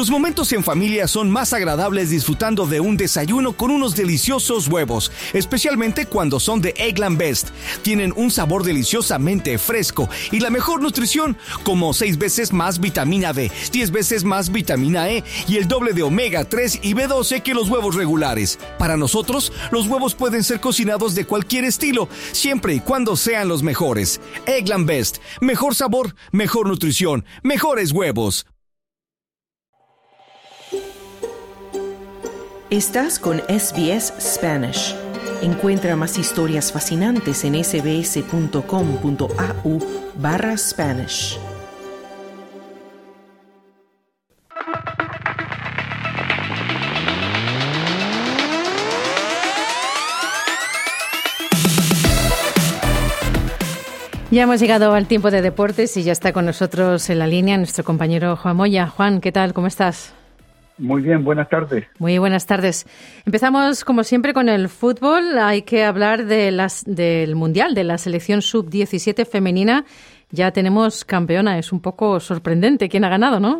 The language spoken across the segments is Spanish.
Los momentos en familia son más agradables disfrutando de un desayuno con unos deliciosos huevos, especialmente cuando son de Eggland Best. Tienen un sabor deliciosamente fresco y la mejor nutrición, como 6 veces más vitamina B, 10 veces más vitamina E y el doble de omega 3 y B12 que los huevos regulares. Para nosotros, los huevos pueden ser cocinados de cualquier estilo, siempre y cuando sean los mejores. Eggland Best. Mejor sabor, mejor nutrición, mejores huevos. Estás con SBS Spanish. Encuentra más historias fascinantes en sbs.com.au/Spanish. Ya hemos llegado al tiempo de deportes y ya está con nosotros en la línea nuestro compañero Juan Moya. Juan, ¿qué tal? ¿Cómo estás? Muy bien, buenas tardes. Muy buenas tardes. Empezamos, como siempre, con el fútbol. Hay que hablar del Mundial, de la selección sub-17 femenina. Ya tenemos campeona. Es un poco sorprendente quién ha ganado, ¿no?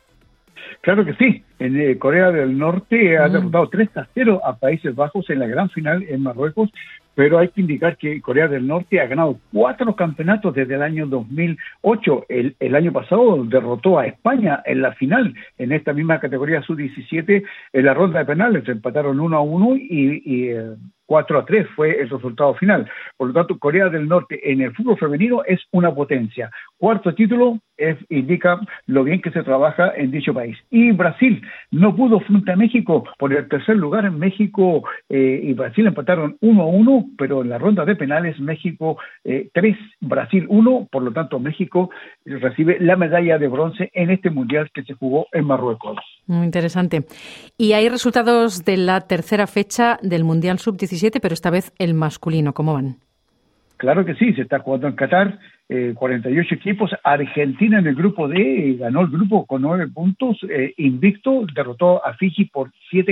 Claro que sí. En Corea del Norte ha derrotado 3-0 a Países Bajos en la gran final en Marruecos, pero hay que indicar que Corea del Norte ha ganado 4 campeonatos desde el año 2008. El año pasado derrotó a España en la final, en esta misma categoría sub-17, en la ronda de penales. Empataron 1-1 y 4-3 fue el resultado final. Por lo tanto, Corea del Norte en el fútbol femenino es una potencia. 4º título indica lo bien que se trabaja en dicho país. Y Brasil no pudo frente a México por el tercer lugar. En México y Brasil empataron 1-1, pero en la ronda de penales México 3, Brasil 1. Por lo tanto, México recibe la medalla de bronce en este mundial que se jugó en Marruecos. Muy interesante. Y hay resultados de la tercera fecha del Mundial Sub-17, pero esta vez el masculino. ¿Cómo van? Claro que sí, se está jugando en Qatar, 48 equipos. Argentina en el grupo D ganó el grupo con 9 puntos, invicto, derrotó a Fiji por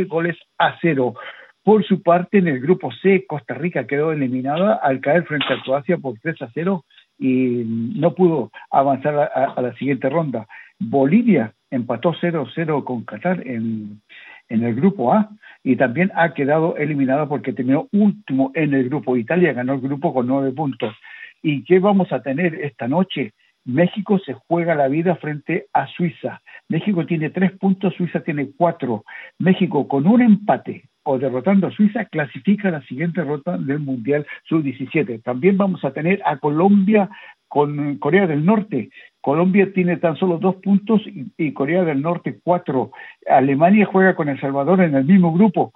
7-0. Por su parte, en el grupo C, Costa Rica quedó eliminada al caer frente a Croacia por 3-0 y no pudo avanzar a la siguiente ronda. Bolivia empató 0-0 con Qatar en el grupo A y también ha quedado eliminada porque terminó último en el grupo. Italia ganó el grupo con 9 puntos. ¿Y qué vamos a tener esta noche? México se juega la vida frente a Suiza. México tiene 3 puntos, Suiza tiene 4. México con un empate o derrotando a Suiza clasifica a la siguiente ronda del Mundial Sub-17. También vamos a tener a Colombia con Corea del Norte. Colombia tiene tan solo 2 puntos y Corea del Norte 4. Alemania juega con El Salvador en el mismo grupo.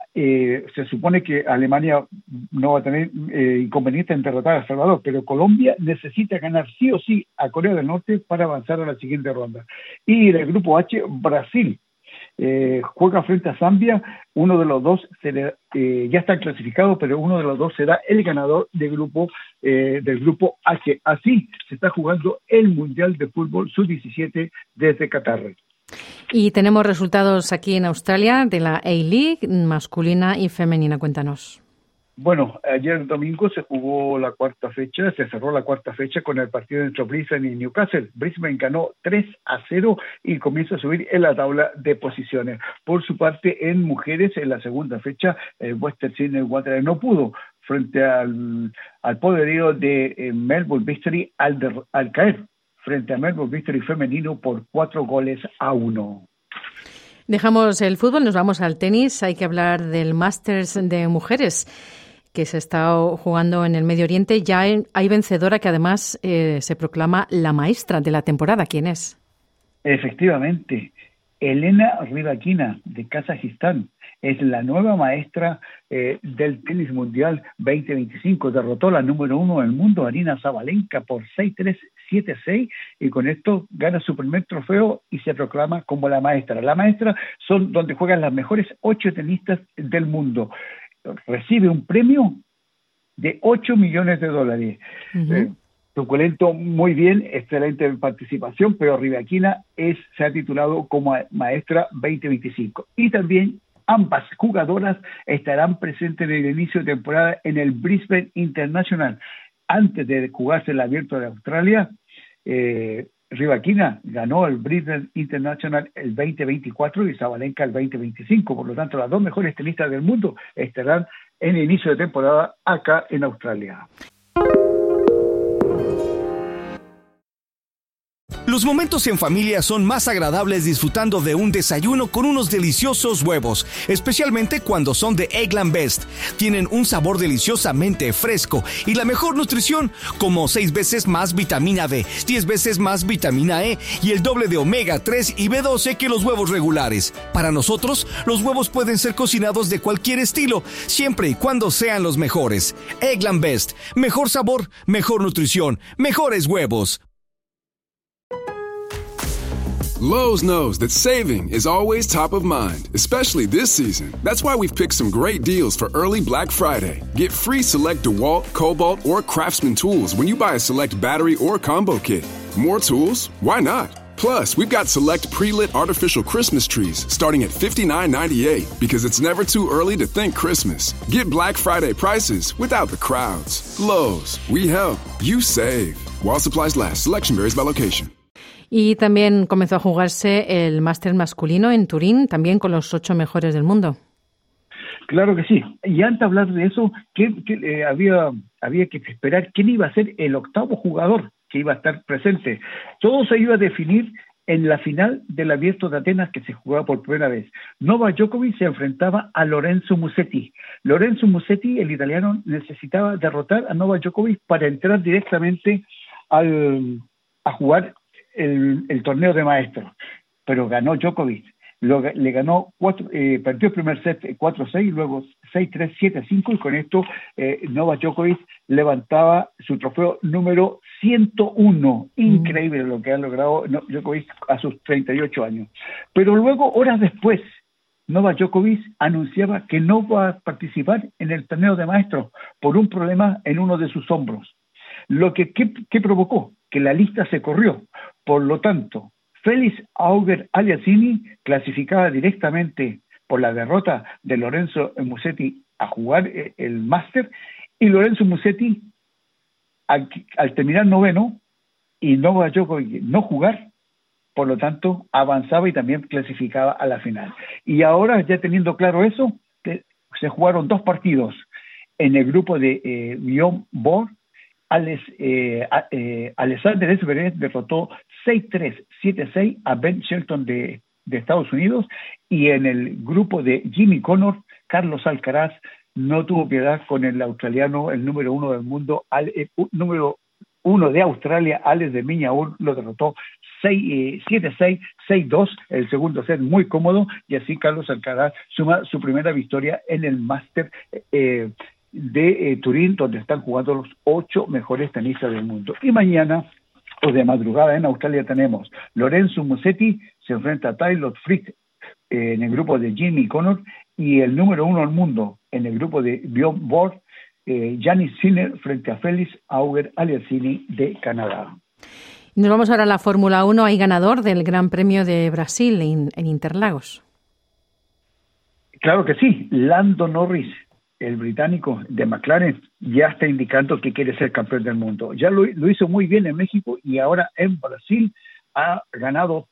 Se supone que Alemania no va a tener inconveniente en derrotar a El Salvador, pero Colombia necesita ganar sí o sí a Corea del Norte para avanzar a la siguiente ronda. Y en el grupo H, Brasil juega frente a Zambia. Uno de los dos ya está clasificado, pero uno de los dos será el ganador del grupo H. Así se está jugando el Mundial de Fútbol Sub-17 desde Qatar. Y tenemos resultados aquí en Australia de la A-League masculina y femenina. Cuéntanos. Bueno, ayer domingo se jugó la cuarta fecha, se cerró la cuarta fecha con el partido entre Brisbane y Newcastle. Brisbane ganó 3-0 y comienza a subir en la tabla de posiciones. Por su parte, en mujeres, en la segunda fecha, Western Sydney Wanderers no pudo frente al poderío de Melbourne Victory al caer frente a Melbourne Victory femenino por 4-1. Dejamos el fútbol, nos vamos al tenis. Hay que hablar del Masters de mujeres que se está jugando en el Medio Oriente. Ya hay vencedora que además se proclama la maestra de la temporada. ¿Quién es? Efectivamente, Elena Rybakina de Kazajistán es la nueva maestra del tenis mundial 2025. Derrotó la número 1 del mundo, Aryna Sabalenka, por 6-3, 7-6, y con esto gana su primer trofeo y se proclama como la maestra. La maestra son donde juegan las mejores 8 tenistas del mundo. Recibe un premio de $8 millones. Suculento, muy bien, excelente participación, pero Rybakina se ha titulado como maestra 2025. Y también ambas jugadoras estarán presentes en el inicio de temporada en el Brisbane International. Antes de jugarse el Abierto de Australia, Rybakina ganó el British International el 2024 y Sabalenka el 2025. Por lo tanto, las dos mejores tenistas del mundo estarán en el inicio de temporada acá en Australia. Los momentos en familia son más agradables disfrutando de un desayuno con unos deliciosos huevos, especialmente cuando son de Eggland Best. Tienen un sabor deliciosamente fresco y la mejor nutrición, como 6 veces más vitamina D, 10 veces más vitamina E y el doble de omega 3 y B12 que los huevos regulares. Para nosotros, los huevos pueden ser cocinados de cualquier estilo, siempre y cuando sean los mejores. Eggland Best, mejor sabor, mejor nutrición, mejores huevos. Lowe's knows that saving is always top of mind, especially this season. That's why we've picked some great deals for early Black Friday. Get free select DeWalt, Cobalt, or Craftsman tools when you buy a select battery or combo kit. More tools? Why not? Plus, we've got select pre-lit artificial Christmas trees starting at $59.98 because it's never too early to think Christmas. Get Black Friday prices without the crowds. Lowe's, we help, you save. While supplies last, selection varies by location. Y también comenzó a jugarse el máster masculino en Turín, también con los 8 mejores del mundo. Claro que sí. Y antes de hablar de eso, había que esperar quién iba a ser el octavo jugador que iba a estar presente. Todo se iba a definir en la final del Abierto de Atenas, que se jugaba por primera vez. Novak Djokovic se enfrentaba a Lorenzo Musetti. Lorenzo Musetti, el italiano, necesitaba derrotar a Novak Djokovic para entrar directamente a jugar el torneo de maestros, pero ganó Djokovic, le ganó perdió el primer set 4-6, luego 6-3, 7-5 y con esto Novak Djokovic levantaba su trofeo número 101. Increíble lo que ha logrado Djokovic a sus 38 años. Pero luego, horas después, Novak Djokovic anunciaba que no va a participar en el torneo de maestros por un problema en uno de sus hombros. Lo que provocó que la lista se corrió. Por lo tanto, Félix Auger-Aliassime clasificaba directamente por la derrota de Lorenzo Musetti a jugar el máster, y Lorenzo Musetti, al terminar noveno y Novak Djokovic no jugar, por lo tanto avanzaba y también clasificaba a la final. Y ahora, ya teniendo claro eso, se jugaron 2 partidos en el grupo de Bjorn Borg. Alexander Zverev derrotó 6-3, 7-6 a Ben Shelton de Estados Unidos, y en el grupo de Jimmy Connor, Carlos Alcaraz no tuvo piedad con el australiano, el número 1 del mundo, número 1 de Australia, Alex de Minaur, lo derrotó 7-6, 6-2, el segundo set muy cómodo, y así Carlos Alcaraz suma su primera victoria en el Máster de Turín, donde están jugando los 8 mejores tenistas del mundo. Y mañana, o de madrugada en Australia, tenemos Lorenzo Musetti se enfrenta a Taylor Fritz en el grupo de Jimmy Connor, y el número 1 del mundo en el grupo de Bjorn Borg, Jannik Sinner frente a Félix Auger-Aliassime de Canadá. Nos vamos ahora a la Fórmula 1. Hay ganador del Gran Premio de Brasil en Interlagos. Claro que sí, Lando Norris, el británico de McLaren, ya está indicando que quiere ser campeón del mundo. Ya lo hizo muy bien en México y ahora en Brasil ha ganado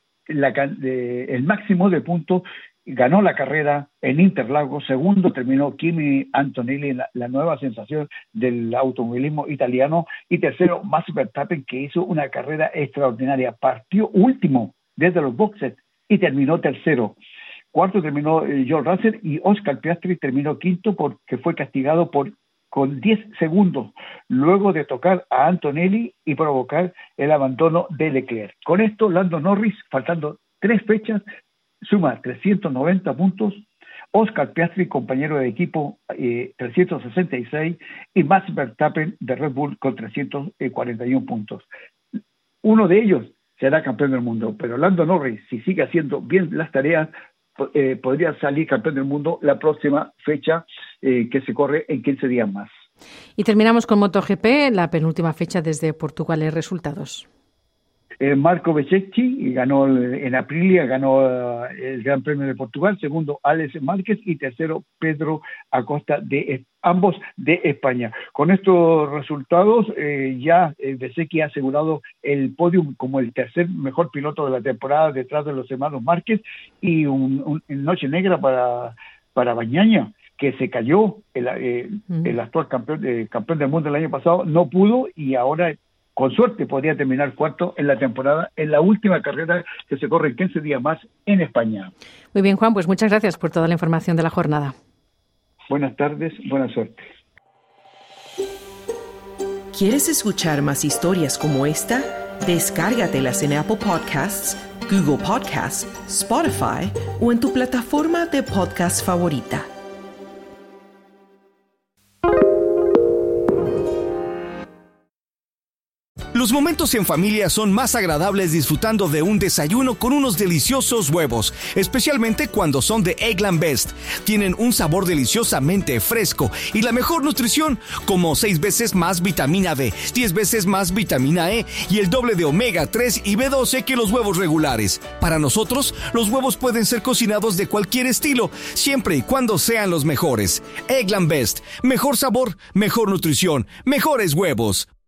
el máximo de puntos. Ganó la carrera en Interlagos, segundo terminó Kimi Antonelli, la nueva sensación del automovilismo italiano, y tercero Max Verstappen, que hizo una carrera extraordinaria. Partió último desde los boxes y terminó tercero. Cuarto terminó George Russell, y Oscar Piastri terminó quinto porque fue castigado con 10 segundos luego de tocar a Antonelli y provocar el abandono de Leclerc. Con esto, Lando Norris, faltando 3 fechas, suma 390 puntos, Oscar Piastri, compañero de equipo, 366, y Max Verstappen de Red Bull con 341 puntos. Uno de ellos será campeón del mundo, pero Lando Norris, si sigue haciendo bien las tareas, podría salir campeón del mundo la próxima fecha que se corre en 15 días más. Y terminamos con MotoGP, la penúltima fecha desde Portugal. Resultados. Marco Bezzecchi ganó en Aprilia, ganó el Gran Premio de Portugal. Segundo, Alex Márquez. Y tercero, Pedro Acosta, ambos de España. Con estos resultados, ya Bezzecchi ha asegurado el podium como el tercer mejor piloto de la temporada detrás de los hermanos Márquez, y una noche negra para Bagnaia, que se cayó, el actual campeón del mundo el año pasado, no pudo, y ahora con suerte podría terminar cuarto en la temporada, en la última carrera que se corre en 15 días más en España. Muy bien, Juan, pues muchas gracias por toda la información de la jornada. Buenas tardes, buena suerte. ¿Quieres escuchar más historias como esta? Descárgatelas en Apple Podcasts, Google Podcasts, Spotify o en tu plataforma de podcast favorita. Los momentos en familia son más agradables disfrutando de un desayuno con unos deliciosos huevos, especialmente cuando son de Eggland Best. Tienen un sabor deliciosamente fresco y la mejor nutrición, como 6 veces más vitamina D, 10 veces más vitamina E y el doble de omega 3 y B12 que los huevos regulares. Para nosotros, los huevos pueden ser cocinados de cualquier estilo, siempre y cuando sean los mejores. Eggland Best. Mejor sabor, mejor nutrición, mejores huevos.